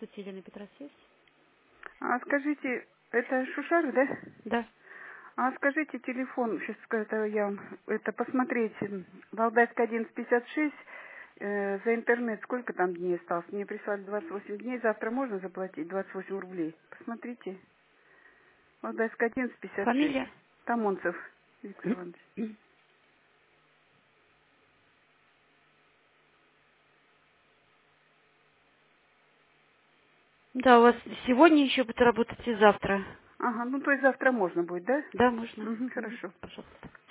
Здравствуйте, Елена Петросвязь. Скажите, это Шушар, да? Да. Скажите телефон, сейчас это я вам, это посмотреть, Валдайская 1156, за интернет, сколько там дней осталось? Мне прислали 28 дней, завтра можно заплатить 28 рублей? Посмотрите, Валдайская 1156, Фамилия? Тамонцев Виктор Иванович. Да, у вас сегодня еще будет работать и завтра. Ага, ну то есть завтра можно будет, да? Да, можно. Угу, хорошо. Пожалуйста.